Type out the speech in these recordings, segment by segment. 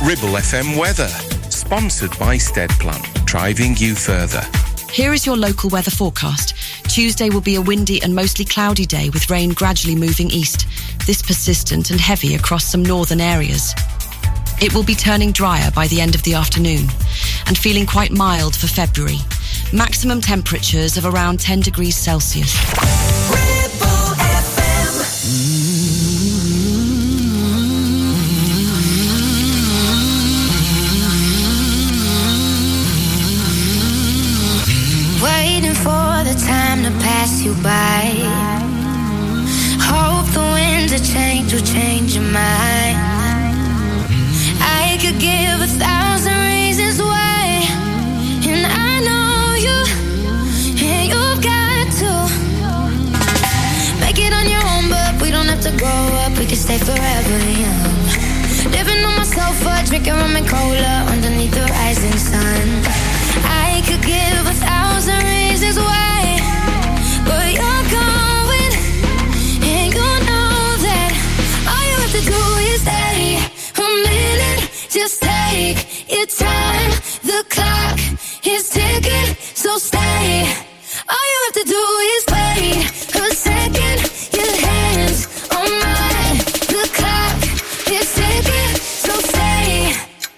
Ribble FM weather, sponsored by Steadplan, driving you further. Here is your local weather forecast. Tuesday will be a windy and mostly cloudy day with rain gradually moving east. This persistent and heavy across some northern areas. It will be turning drier by the end of the afternoon and feeling quite mild for February. Maximum temperatures of around 10 degrees Celsius. Ribble FM. Waiting for the time to pass you by. Hope the winds of change will change your mind. I could give 1,000 reasons why, and I know you, and you've got to make it on your own, but we don't have to grow up, we can stay forever young. Living on my sofa, drinking rum and cola underneath the rising sun. I could give 1,000 reasons why, but you're going, and you know that all you have to do is stay a minute. Just take your time. The clock is ticking, so stay. All you have to do is wait a second. Your hands on mine. The clock is ticking, so stay.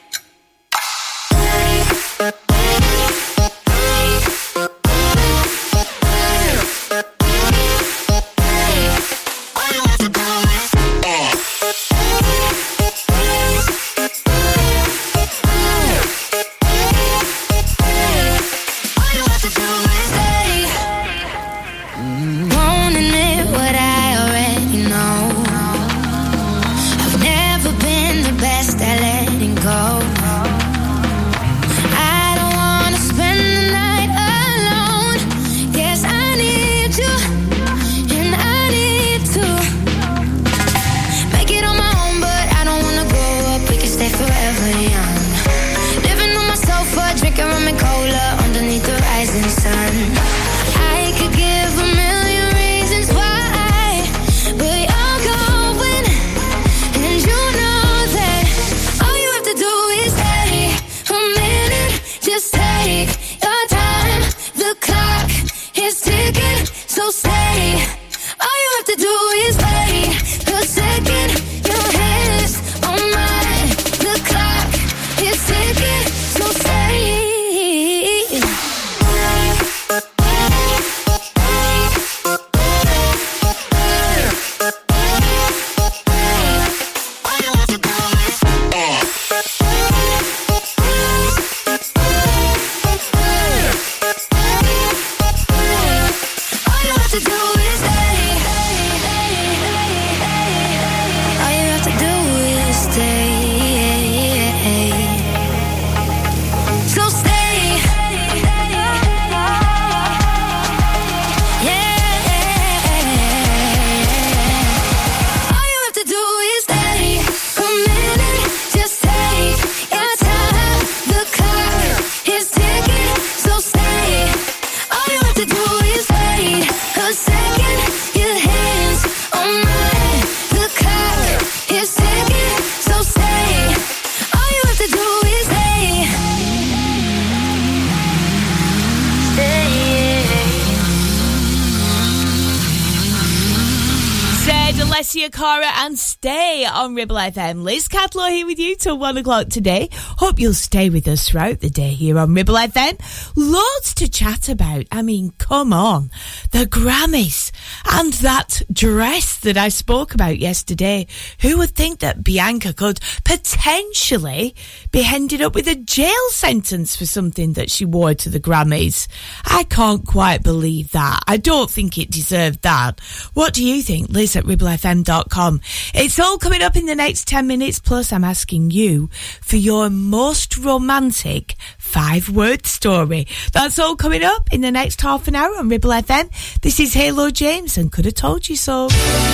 Cara and Stay on Ribble FM. Liz Cadlaw here with you till 1 o'clock today. Hope you'll stay with us throughout the day here on Ribble FM. Loads to chat about. I mean, come on. The Grammys and that dress that I spoke about yesterday. Who would think that Bianca could potentially be ended up with a jail sentence for something that she wore to the Grammys? I can't quite believe that. I don't think it deserved that. What do you think? Liz at ribblefm.com. It's all coming up in the next 10 minutes, plus I'm asking you for your most romantic 5-word story. That's all coming up in the next half an hour on Ribble FM. This is Halo James and Could Have Told You So.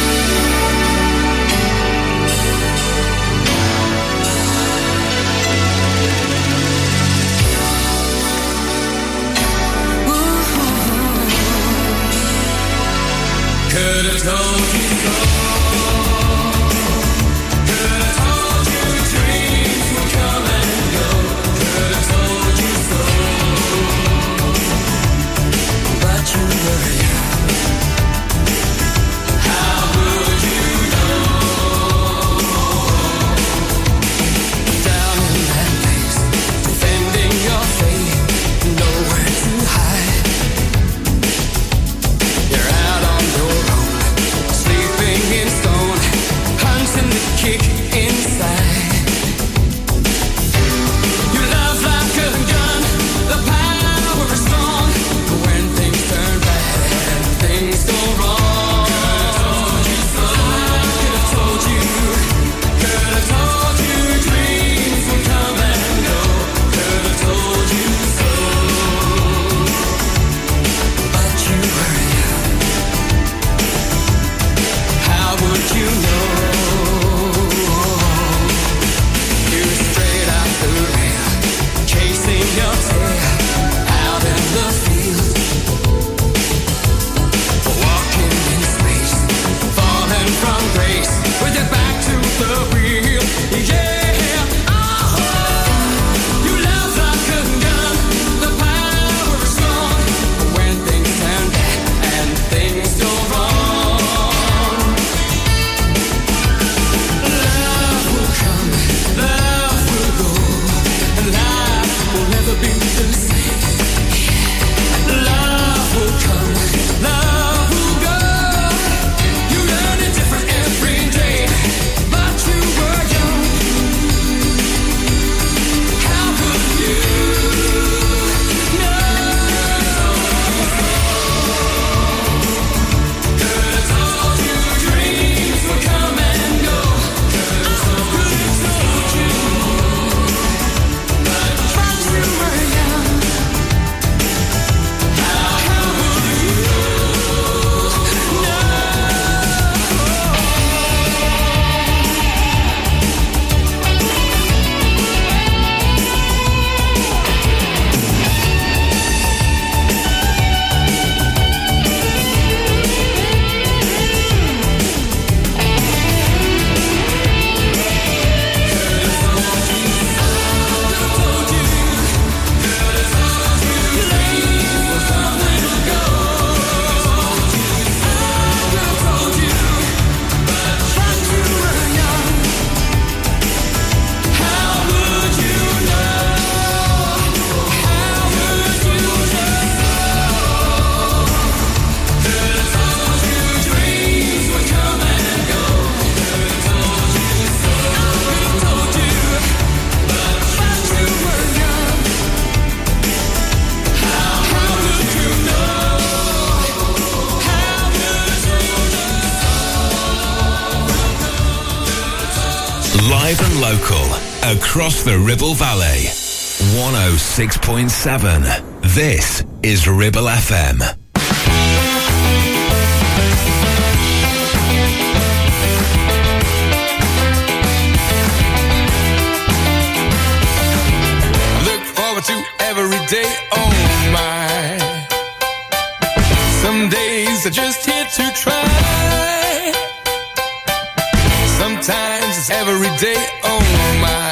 Could have told you so. Could have told you dreams would come. across the Ribble Valley. 106.7. This is Ribble FM. Look forward to every day, oh my. Some days are just here to try. Sometimes it's every day, oh my.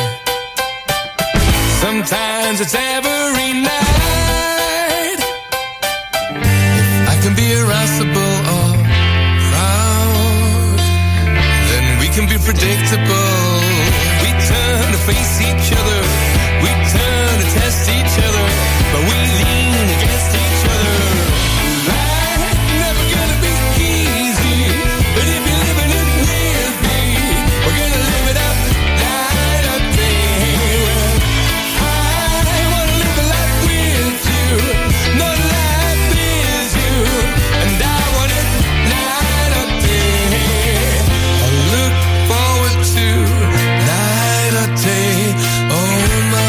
Sometimes it's every night. If I can be irascible or proud, then we can be predictable. We turn to face each other, we turn to test each other, but we lean against each other. Life's never gonna be easy, but if you're living it with me, we're gonna live it up night or day. Well, I wanna live a life with you, no life is you, and I want it night or day. I look forward to night or day, oh my.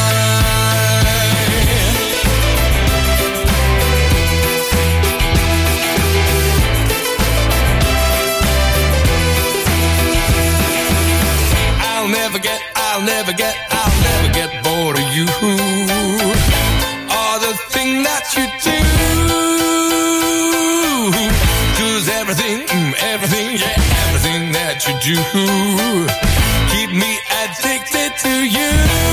I'll never get bored of you or the thing that you do. 'Cause everything that you do keep me addicted to you.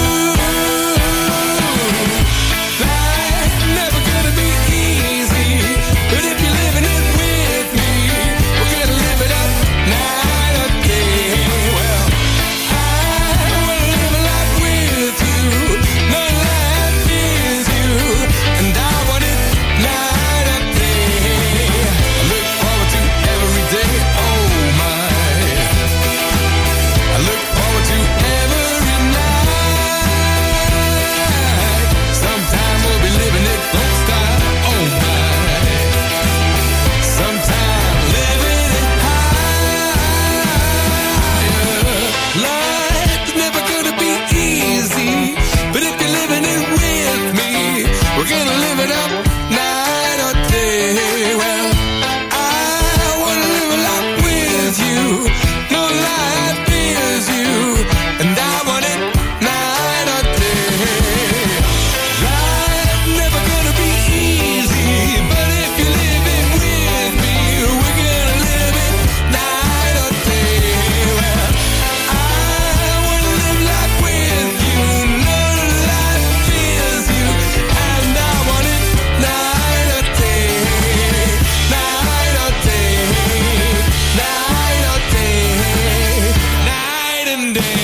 Life's never gonna be easy, but if you're living it with me, we're gonna live it up night or day. Well, I wanna live a life with you, no life is you, and I want it night or day. I look forward to every day, oh my. I look forward to every night. Sometime we'll be living it, don't stop, oh my. Sometime living it higher. Life's never gonna be easy, but if you're living it with me, we're gonna live it up night or day. Well, I wanna live a life with you, no life is you, and I want it night or day. Life's never gonna be easy, but if you're living with me, we're gonna live it night or day. Well, I wanna live life with you, no life is you, and I want it night or day, night or day, night or day, night and day.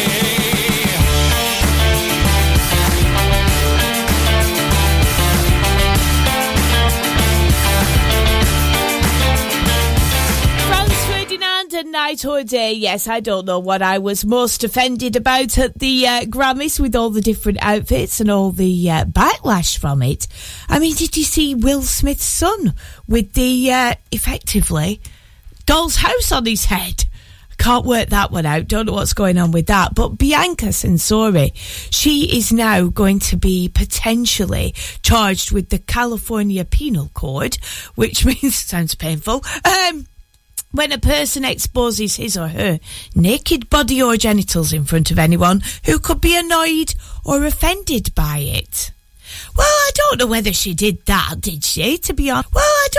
Franz Ferdinand and Night or Day. Yes, I don't know what I was most offended about at the Grammys with all the different outfits and all the backlash from it. I mean, did you see Will Smith's son with the, effectively, doll's house on his head? Can't work that one out. Don't know what's going on with that. But Bianca Censori, she is now going to be potentially charged with the California Penal Code, which means, sounds painful, when a person exposes his or her naked body or genitals in front of anyone who could be annoyed or offended by it. Well, I don't know whether she did that, did she, to be honest?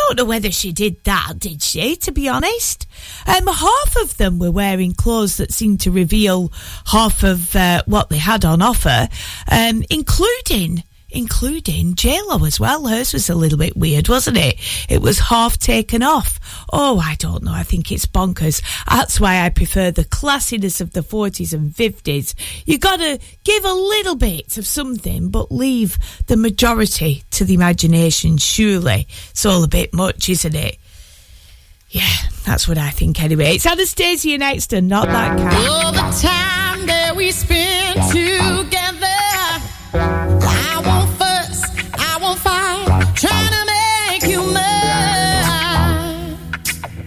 Half of them were wearing clothes that seemed to reveal half of what they had on offer, including J-Lo as well. Hers was a little bit weird, wasn't it? It was half taken off. Oh, I don't know. I think it's bonkers. That's why I prefer the classiness of the 40s and 50s. You gotta give a little bit of something, but leave the majority to the imagination, surely. It's all a bit much, isn't it? Yeah, that's what I think anyway. It's Anastasia next and Not That Kind. All the time that we spend together, I won't fuss, I won't fight, trying to make you mine.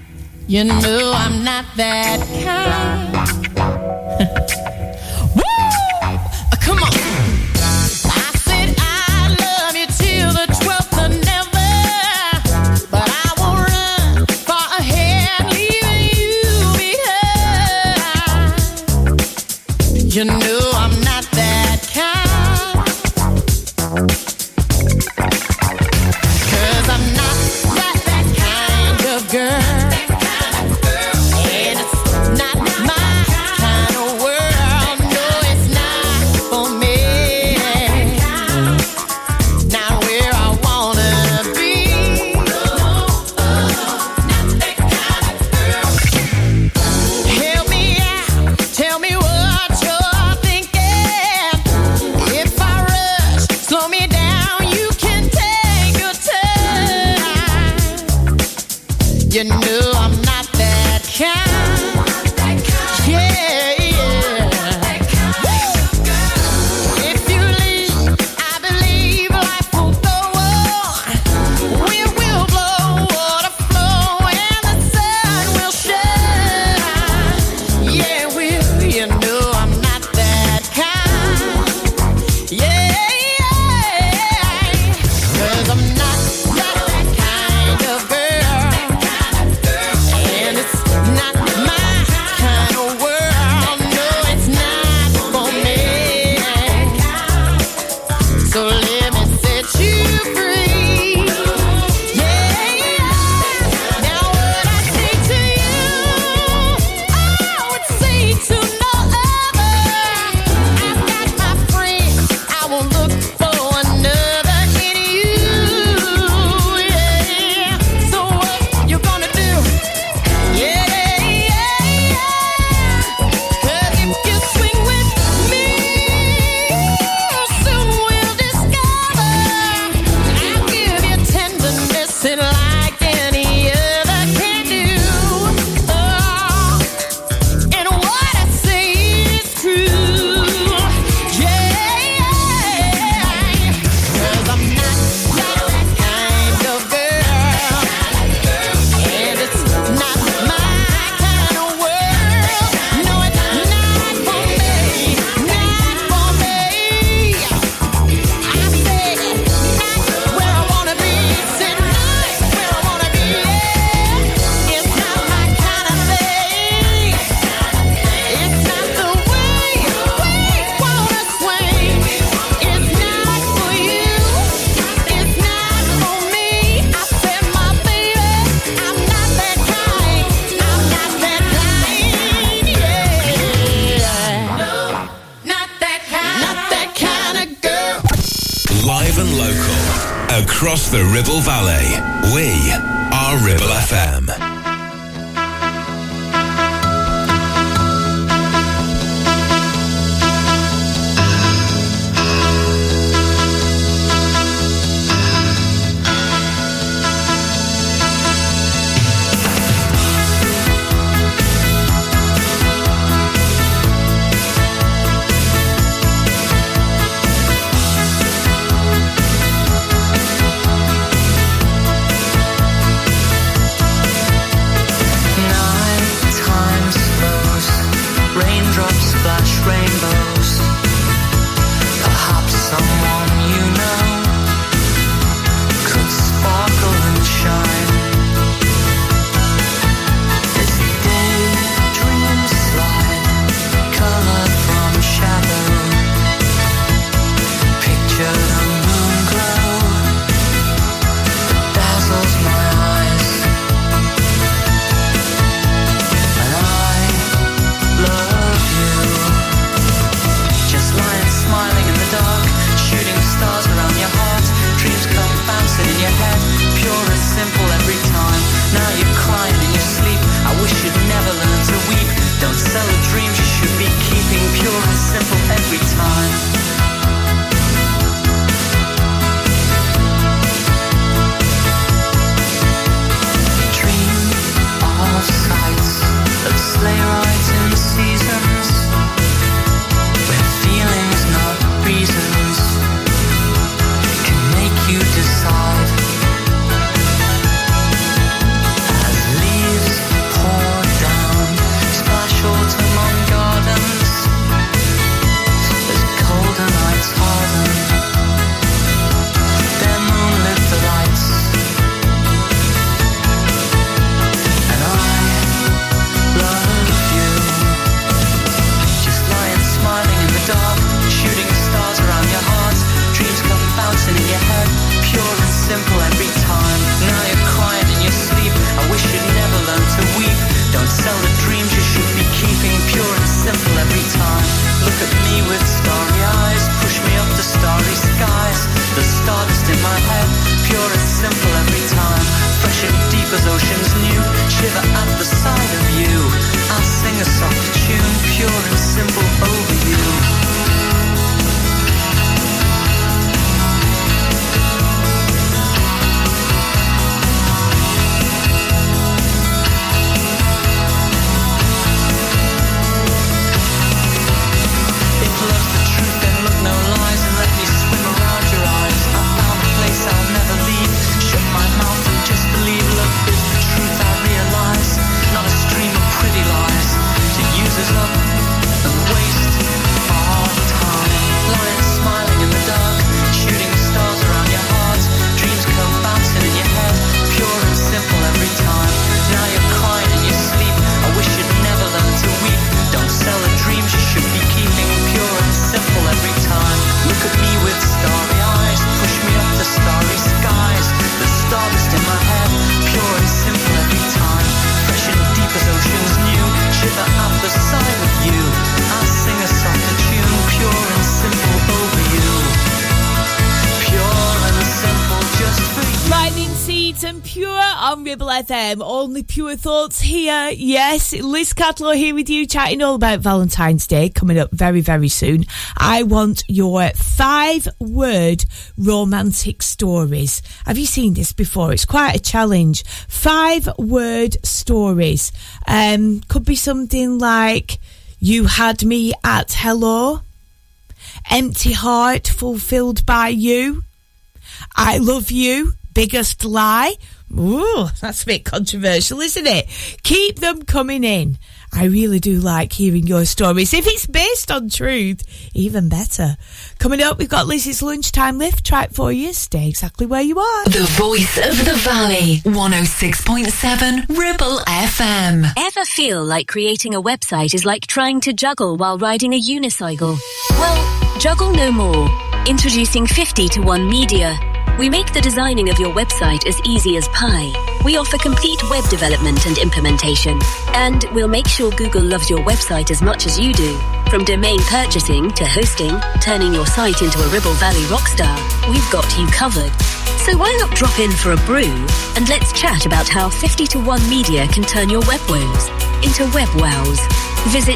You know I'm not that kind. Woo! Live and local. Across the Ribble Valley. We are Ribble FM. FM, only pure thoughts here. Yes, Liz Catlow here with you, chatting all about Valentine's Day coming up very, very soon. I want your 5-word romantic stories. Have you seen this before? It's quite a challenge. 5-word stories. Could be something like, you had me at hello, empty heart fulfilled by you, I love you, biggest lie. Ooh, that's a bit controversial, isn't it? Keep them coming in. I really do like hearing your stories. If it's based on truth, even better. Coming up, we've got Liz's Lunchtime Lift. Try it for you. Stay exactly where you are. The voice of the valley. 106.7 Ribble FM. Ever feel like creating a website is like trying to juggle while riding a unicycle? Well, juggle no more. Introducing 50 to 1 Media. We make the designing of your website as easy as pie. We offer complete web development and implementation. And we'll make sure Google loves your website as much as you do. From domain purchasing to hosting, turning your site into a Ribble Valley rockstar, we've got you covered. So why not drop in for a brew and let's chat about how 50 to 1 Media can turn your web woes into web wows. Visit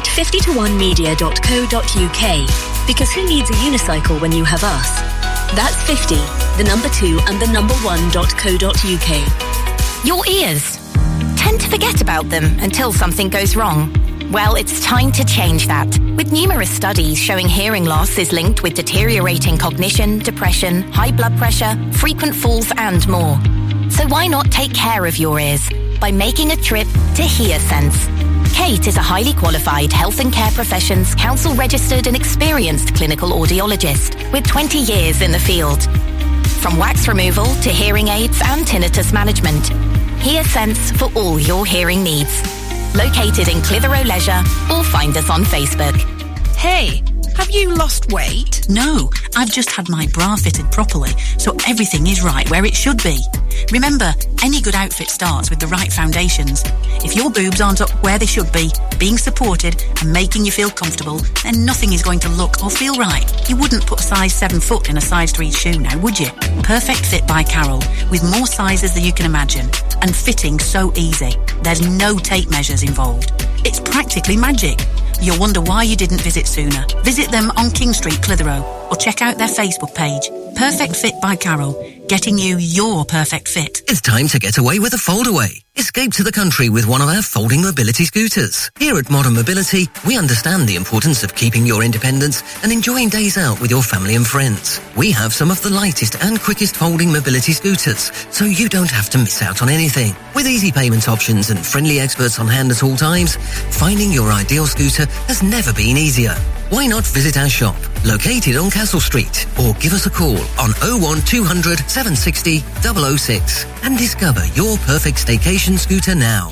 50to1media.co.uk because who needs a unicycle when you have us? That's 50, the number 2 and the number 1.co.uk. Your ears. Tend to forget about them until something goes wrong. Well, it's time to change that. With numerous studies showing hearing loss is linked with deteriorating cognition, depression, high blood pressure, frequent falls and more. So why not take care of your ears by making a trip to HearSense? Kate is a highly qualified health and care professions, council registered and experienced clinical audiologist with 20 years in the field. From wax removal to hearing aids and tinnitus management, HearSense for all your hearing needs. Located in Clitheroe Leisure or find us on Facebook. Hey, have you lost weight? No, I've just had my bra fitted properly, so everything is right where it should be. Remember, any good outfit starts with the right foundations. If your boobs aren't up where they should be, being supported and making you feel comfortable, then nothing is going to look or feel right. You wouldn't put a size 7 foot in a size 3 shoe now, would you? Perfect Fit by Carol, with more sizes than you can imagine, and fitting so easy. There's no tape measures involved. It's practically magic. You'll wonder why you didn't visit sooner. Visit them on King Street, Clitheroe, or check out their Facebook page. Perfect Fit by Carol, getting you your perfect fit. It's time to get away with a foldaway. Escape to the country with one of our folding mobility scooters. Here at Modern Mobility, we understand the importance of keeping your independence and enjoying days out with your family and friends. We have some of the lightest and quickest folding mobility scooters, so you don't have to miss out on anything. With easy payment options and friendly experts on hand at all times, finding your ideal scooter has never been easier. Why not visit our shop, located on Castle Street, or give us a call on 01200 760 006 and discover your perfect staycation scooter now.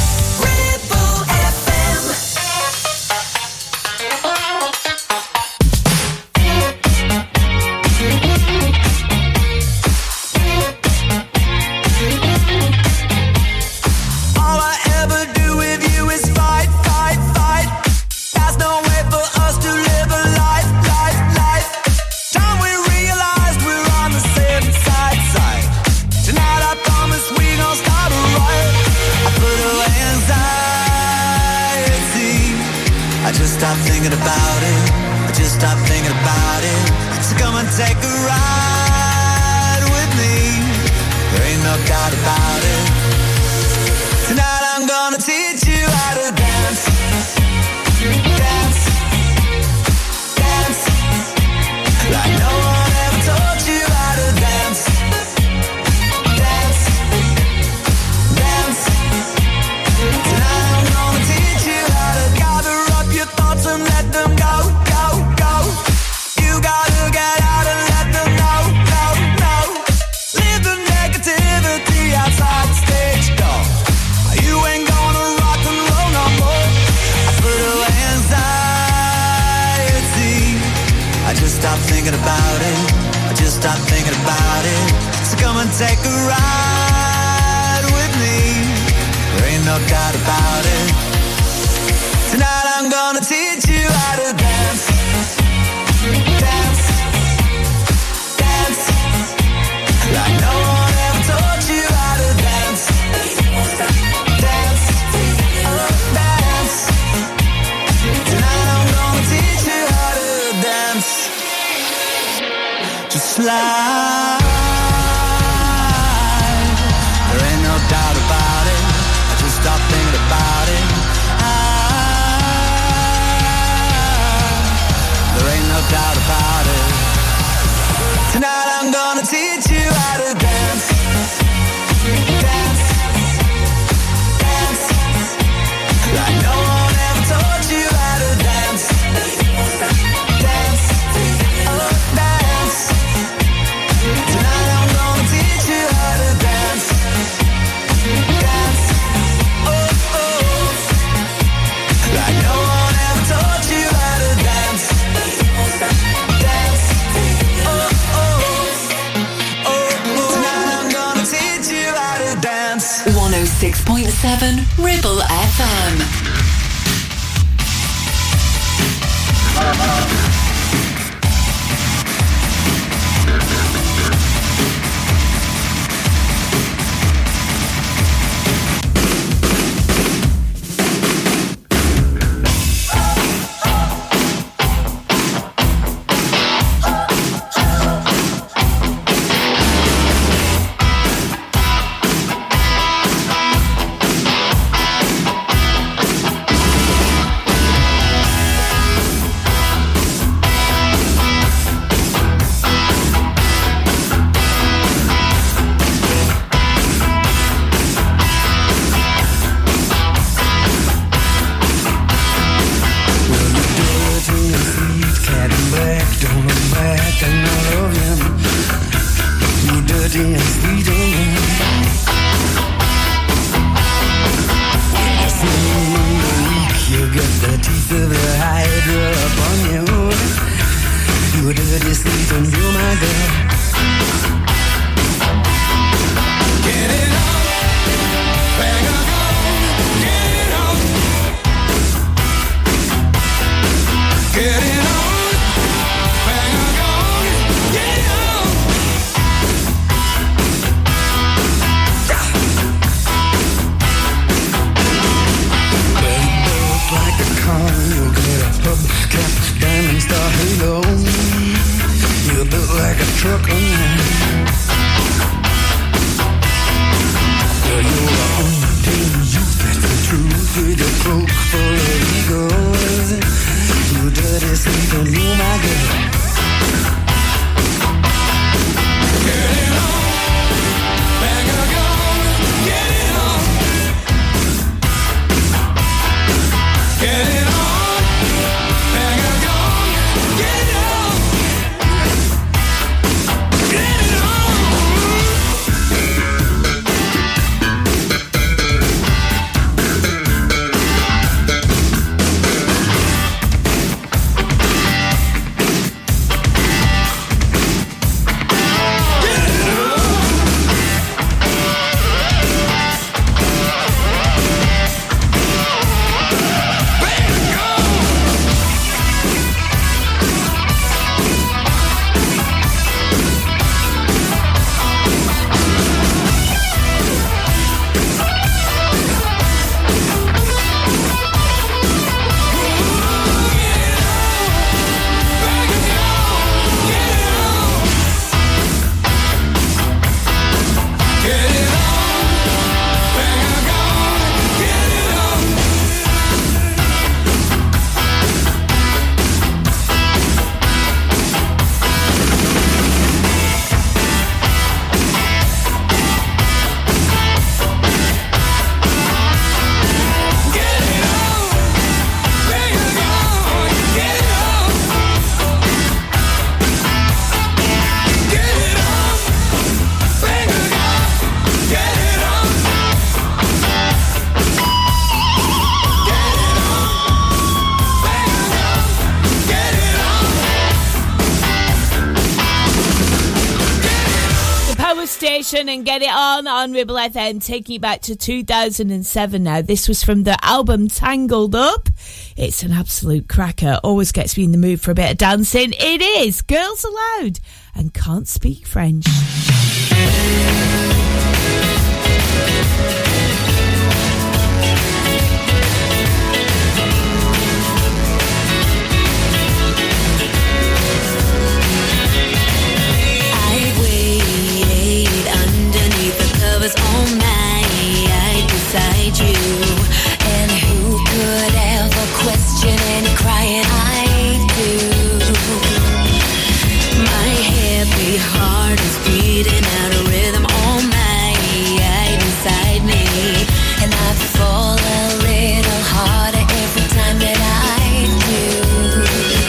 Stop thinking about it. I just stop thinking about it. So come and take a ride with me. There ain't no doubt about it. Tonight I'm gonna teach you how to dance. Dance. Dance. Like no one ever taught you how to dance. Dance. Dance. Tonight I'm gonna teach you how to gather up your thoughts and let them go, go, go. You gotta get out and let them know, no, no. Leave the negativity outside the stage door. You ain't gonna rock and roll no more. I put away anxiety. I just stopped thinking about it. I just stopped thinking about it. So come and take a ride with me. There ain't no doubt about it. Tonight I'm gonna teach you how to dance. Dance. Dance. Like no one ever taught you how to dance. Dance. Oh, dance. Tonight I'm gonna teach you how to dance. Just slide. There ain't no doubt about it. I just stopped thinking about it. There ain't no doubt about it. Tonight I'm gonna teach you how to dance. Dance. Dance. Like no one ever taught you how to dance. Dance. Oh, dance. Tonight I'm gonna teach you how to dance. Dance. Oh, oh. Like no one ever taught you how to dance. Dance. Oh, oh. Oh, oh. Tonight I'm gonna teach you how to dance. 106.7 Ribble FM. dirty and sweet and when you're feeling weak, you got the teeth of the hydra upon you. You're dirty, sweet, and you're my girl. Get it on, bang on, get it on. Get it on, bang on, get it on. Built like a car, you'll get a hubcap, diamond star halo. You're built like a truck on land. Girl, you're the only thing youth, that's the truth. With your cloak full of egos, you dirty sweet and you my girl. Get it on, bang a gun, get it on. Get it on, bang a gun, get it on. Get it on. And Get It on Ribble FM, taking you back to 2007 now. This was from the album Tangled Up. It's an absolute cracker, always gets me in the mood for a bit of dancing. It is Girls Aloud and Can't Speak French. Was all night beside you, and who could ever question any crying I do? My happy heart is beating out a rhythm all night inside me, and I fall a little harder every time that I do.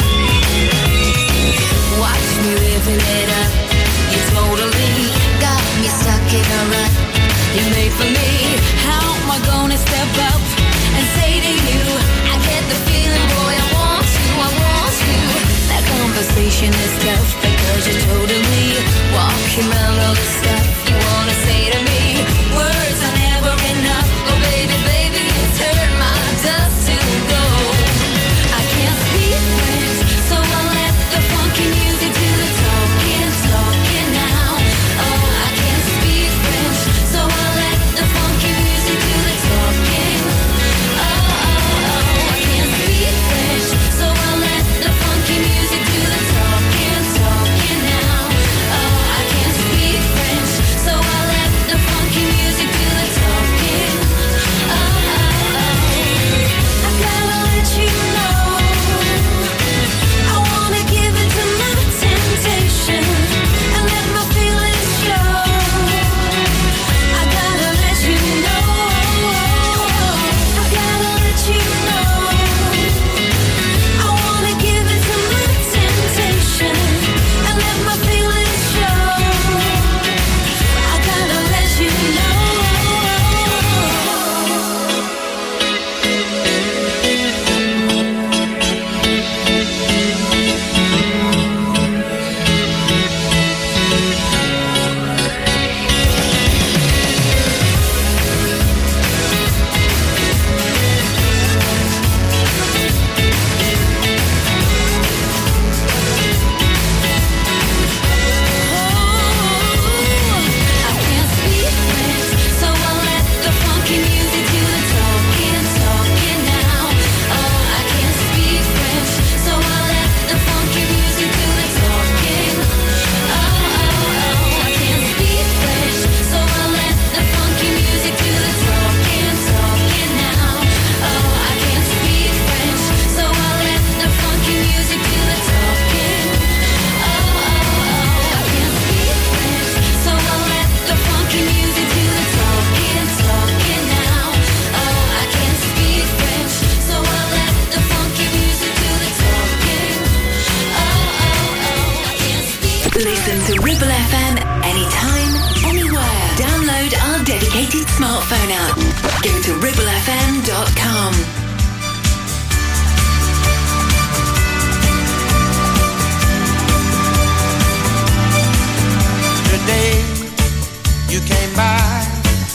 Watch me ripping it up, you totally got me stuck in a rut. You made for me, how am I gonna step up and say to you, I get the feeling, boy, I want to. That conversation is tough because you're totally walking around all the stuff you wanna say to me. Words are never enough, oh baby, baby, it's hurt my dust to go. I can't speak French, so I let the funky music do the talking now. Oh, I can't speak French, so I let the funky music do the talking. Oh, I can't speak French, so I let the funky music do the talking now. Oh, I can't speak French, so I let the funky music Listen to Ribble FM anytime, anywhere. Download our dedicated smartphone app. Go to ribblefm.com. Today you came by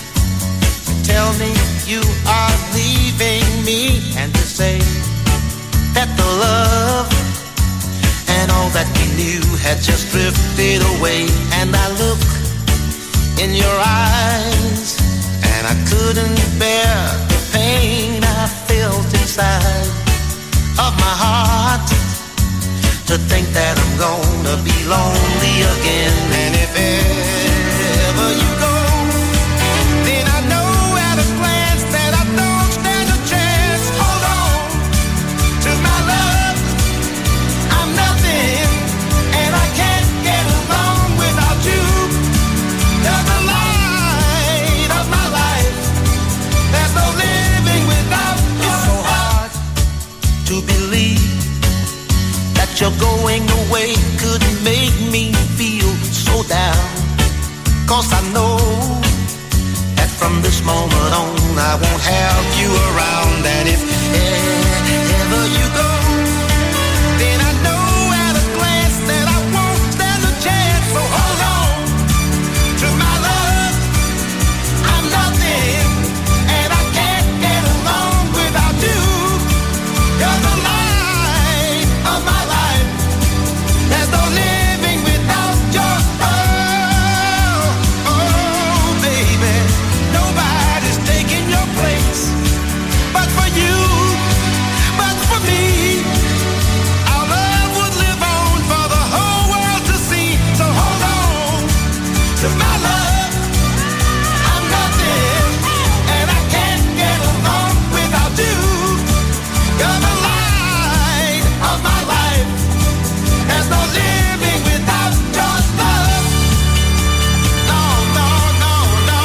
to tell me you are leaving me, and to say that the love and all that we knew had just drifted away. And I look in your eyes and I couldn't bear the pain I felt inside of my heart, to think that I'm gonna be lonely again. And if ever you go, then I know at a glance that I don't stand a chance. Hold on to my love, I'm nothing, and I can't get along without you. You're the light of my life, there's no living without you. It's so hard to believe that you're going away could make me feel so down. 'Cause I know that from this moment on I won't have you around. And if ever you go, then I know at a glance that I won't stand a chance. So hold on to my love, I'm nothing, and I can't get along without you. You're the light of my life, there's no living without your love. Oh, baby, nobody's taking your place, but for you, but for me, our love would live on for the whole world to see. So hold on to my love, I'm nothing, and I can't get along without you. You're the light of my life, there's no living without your love. No, no, no, no.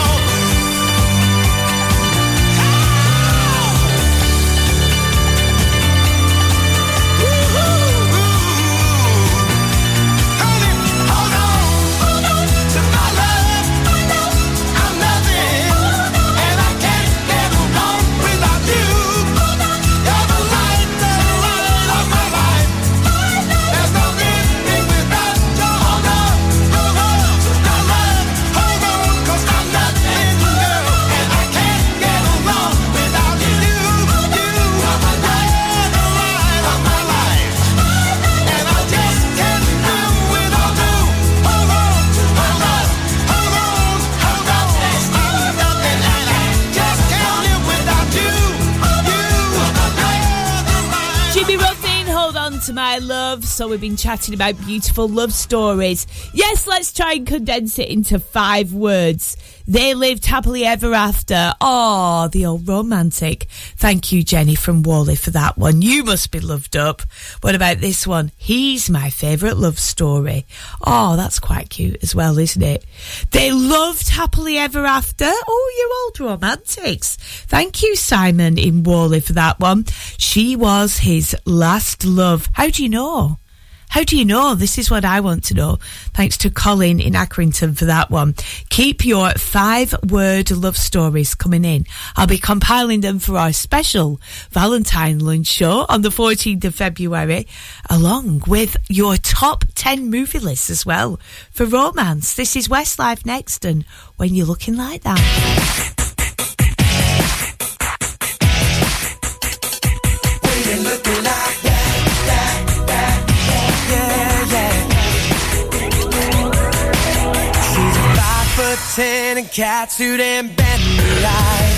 Honey, hold on to my love, I'm nothing, and I can't get along without you. You're the light of my life, there's no living without your love. Hold on to my love, hold on, 'cause I'm nothing, girl, and I can't get along without you. You are the light of my life, and I just can't live without you. Hold on to my love, hold on, 'cause I'm nothing, and I just can't live without you. You are the light. Jimmy Ruffin, hold on to my love. So we've been chatting about beautiful love stories. Yes, let's try and condense it into 5 words. They lived happily ever after. Oh, the old romantic. Thank you, Jenny from Whalley, for that one. You must be loved up. What about this one? He's my favourite love story. Oh, that's quite cute as well, isn't it? They loved happily ever after. Oh, you old romantics. Thank you, Simon in Whalley, for that one. She was his last love. How do you know? How do you know? This is what I want to know. Thanks to Colin in Accrington for that one. Keep your 5-word love stories coming in. I'll be compiling them for our special Valentine lunch show on the 14th of February, along with your top 10 movie lists as well for romance. This is Westlife next, and When You're Looking Like That. When you're looking like that. She's a 5'10" and catsuit and bendy eyes.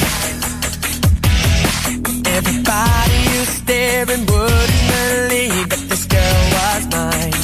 Everybody who's staring wouldn't believe that this girl was mine.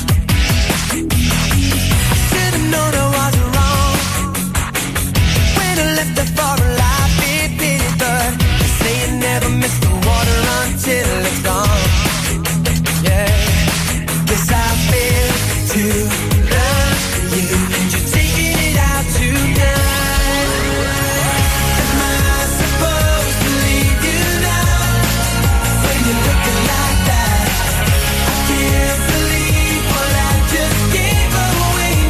I should've known I was wrong when I left her for a life in pity, but they say you never miss the water until it's gone. Yeah, guess I failed to love you, and you're taking it out tonight. Am I supposed to leave you now when you're looking like that? I can't believe what I just gave away.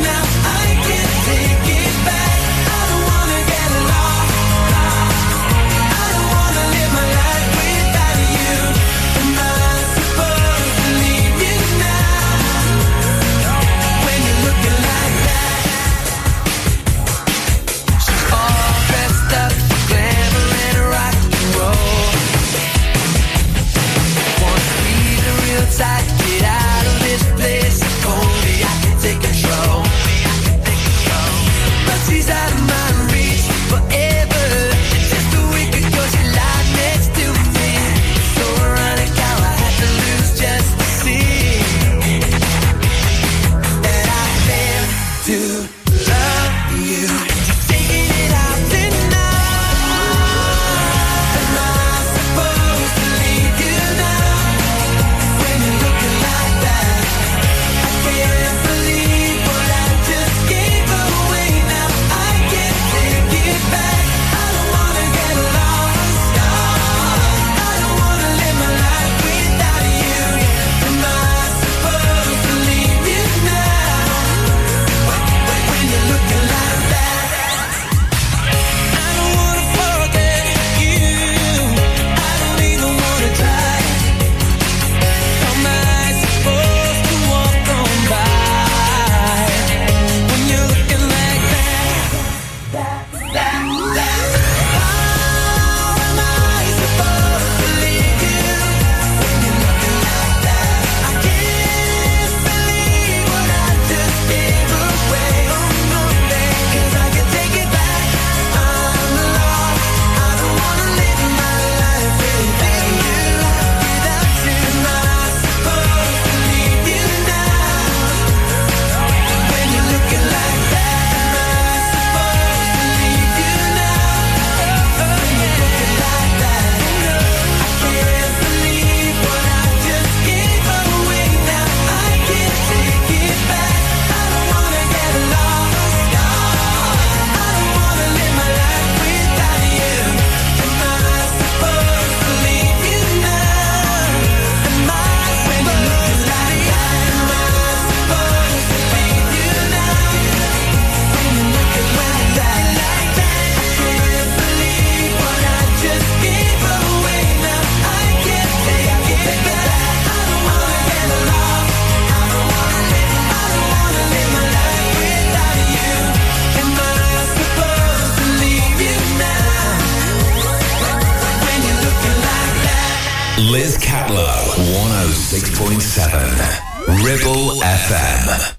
106.7 Ribble FM.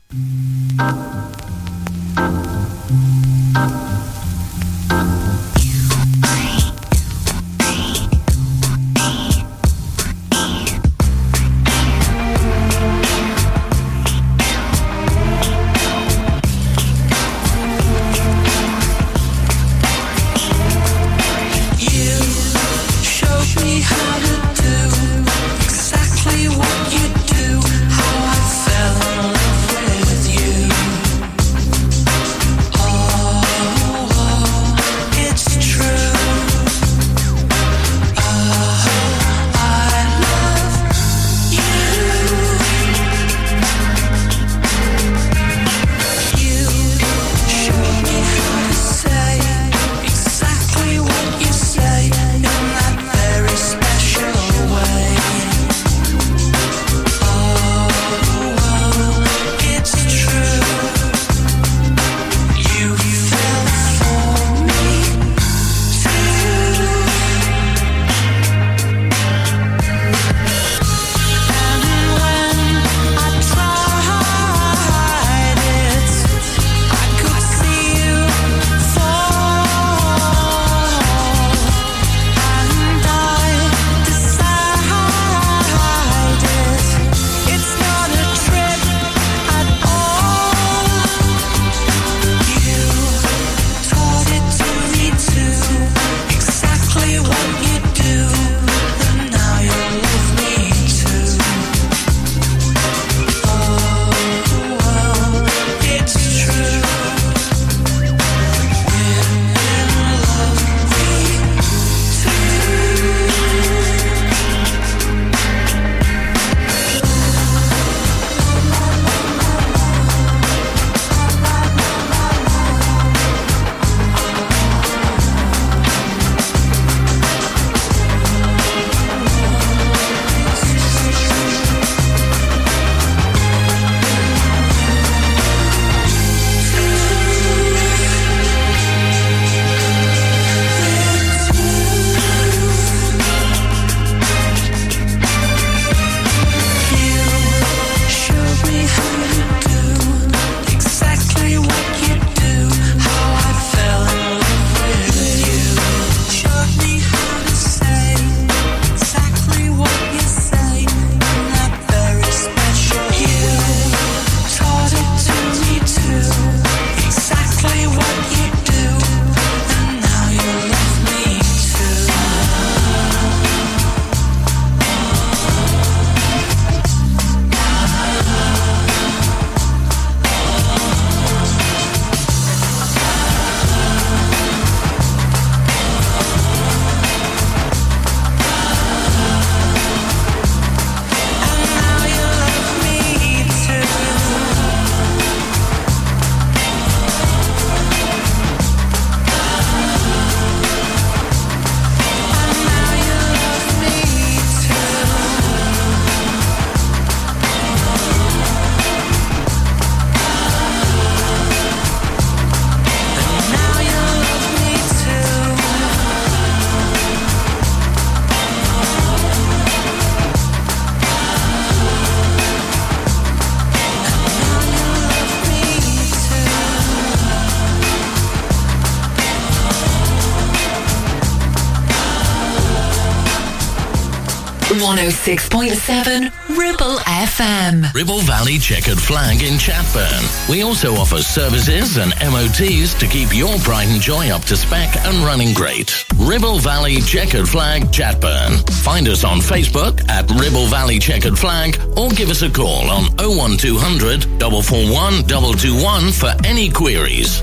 .7 Ribble FM. Ribble Valley Checkered Flag in Chatburn. We also offer services and MOTs to keep your pride and joy up to spec and running great. Ribble Valley Checkered Flag, Chatburn. Find us on Facebook at Ribble Valley Checkered Flag or give us a call on 01200 441 221 for any queries.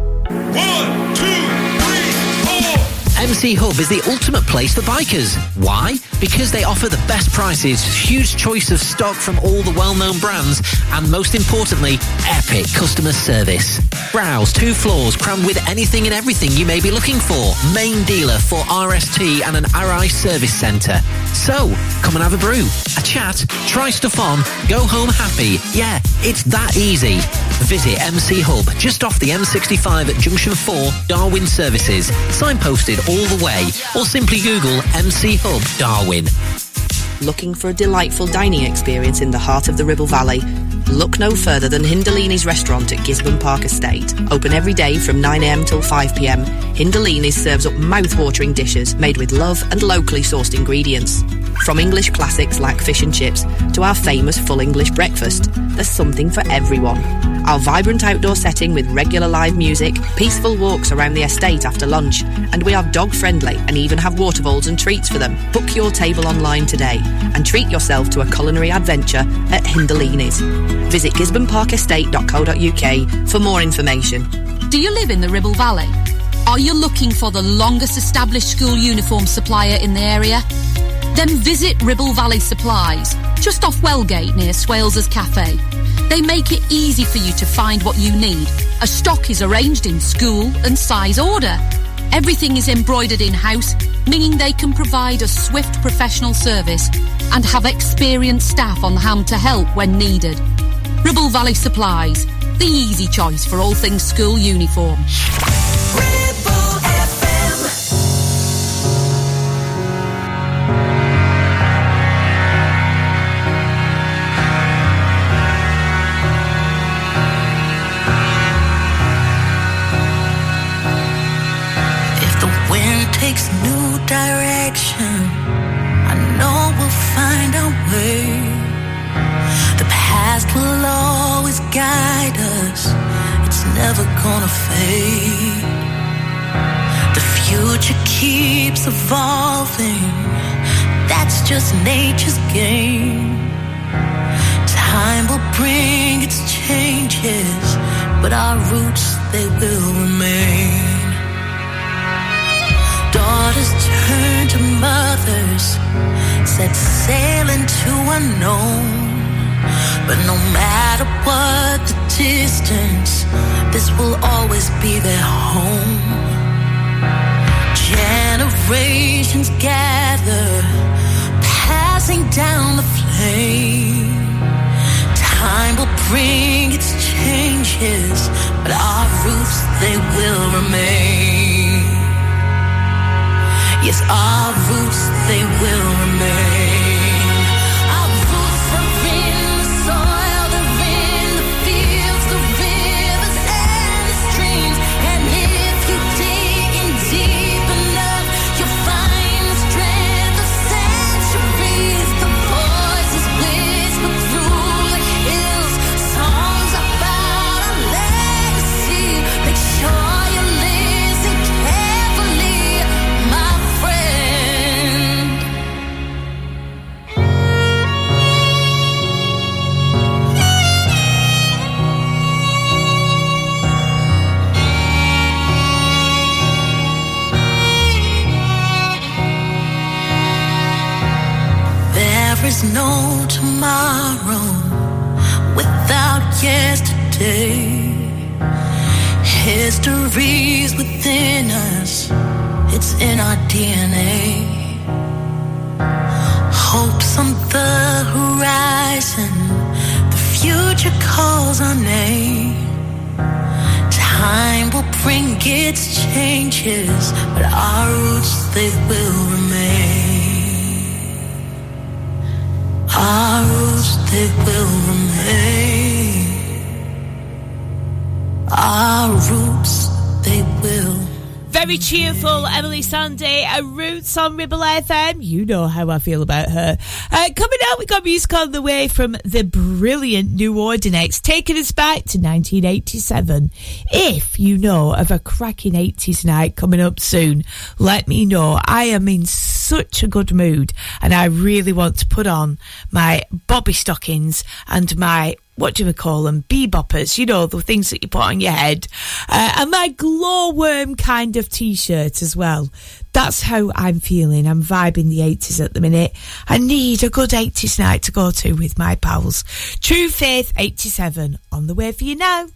1, 2, 3, 4. MC Hub is the ultimate place for bikers. Why? Because they offer the best prices, huge choice of stock from all the well-known brands, and most importantly, epic customer service. Browse 2 floors crammed with anything and everything you may be looking for. Main dealer for RST and an RI service centre. So, come and have a brew, a chat, try stuff on, go home happy. Yeah, it's that easy. Visit MC Hub just off the M65 at Junction 4, Darwin Services. Signposted all the way, or simply Google MC Hub Darwin. Looking for a delightful dining experience in the heart of the Ribble Valley? Look no further than Hindalini's restaurant at Gisborne Park Estate. Open every day from 9am till 5pm, Hindalini's serves up mouth-watering dishes made with love and locally sourced ingredients. From English classics like fish and chips to our famous full English breakfast, there's something for everyone. Our vibrant outdoor setting with regular live music, peaceful walks around the estate after lunch, and we are dog-friendly and even have water bowls and treats for them. Book your table online today and treat yourself to a culinary adventure at Hindalini's. Visit gisborneparkestate.co.uk for more information. Do you live in the Ribble Valley? Are you looking for the longest established school uniform supplier in the area? Then visit Ribble Valley Supplies, just off Wellgate near Swales's Cafe. They make it easy for you to find what you need, as stock is arranged in school and size order. Everything is embroidered in-house, meaning they can provide a swift professional service and have experienced staff on hand to help when needed. Ribble Valley Supplies, the easy choice for all things school uniform. Takes new direction, I know we'll find our way. The past will always guide us, it's never gonna fade. The future keeps evolving, that's just nature's game. Time will bring its changes, but our roots, they will remain. Daughters turn to mothers, set sail into unknown. But no matter what the distance, this will always be their home. Generations gather, passing down the flame. Time will bring its changes, but our roots, they will remain. Yes, our roots, they will remain. Our roots are in the soil, they're in the fields, the rivers and the streams. And if you dig in deep enough, you'll find the strength of centuries. The voices whisper through the hills, songs about our legacy. Make sure you listen carefully, my friend. There is no tomorrow without yesterday. History's within us, it's in our DNA. Hopes on the horizon, the future calls our name. Time will bring its changes, but our roots, they will remain. Our roots, they will remain. Our roots, they will. Very cheerful, Emily Sandé, Roots on Ribble FM. You know how I feel about her. Coming up, we got music on the way from the brilliant New Ordinax, taking us back to 1987. If you know of a cracking 80s night coming up soon, let me know. I am in such a good mood, and I really want to put on my bobby stockings and my, what do we call them, beboppers, you know, the things that you put on your head, and my glowworm kind of t-shirt as well. That's how I'm feeling. I'm vibing the 80s at the minute. I need a good 80s night to go to with my pals. True Faith 87 on the way for you now.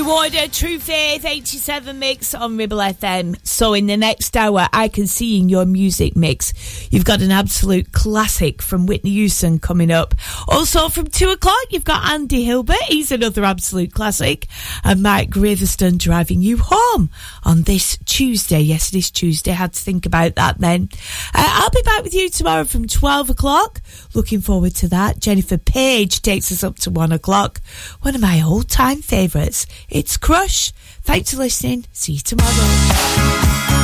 New Order, True Faith, 87 mix on Ribble FM. So in the next hour, I can see in your music mix, you've got an absolute classic from Whitney Houston coming up. Also from 2 o'clock, you've got Andy Hilbert. He's another absolute classic. And Mike Graveston driving you home on this Tuesday. Yes, it is Tuesday. I had to think about that then. I'll be back with you tomorrow from 12 o'clock. Looking forward to that. Jennifer Page takes us up to 1 o'clock. One of my all-time favourites. It's Crush. Thanks for listening. See you tomorrow.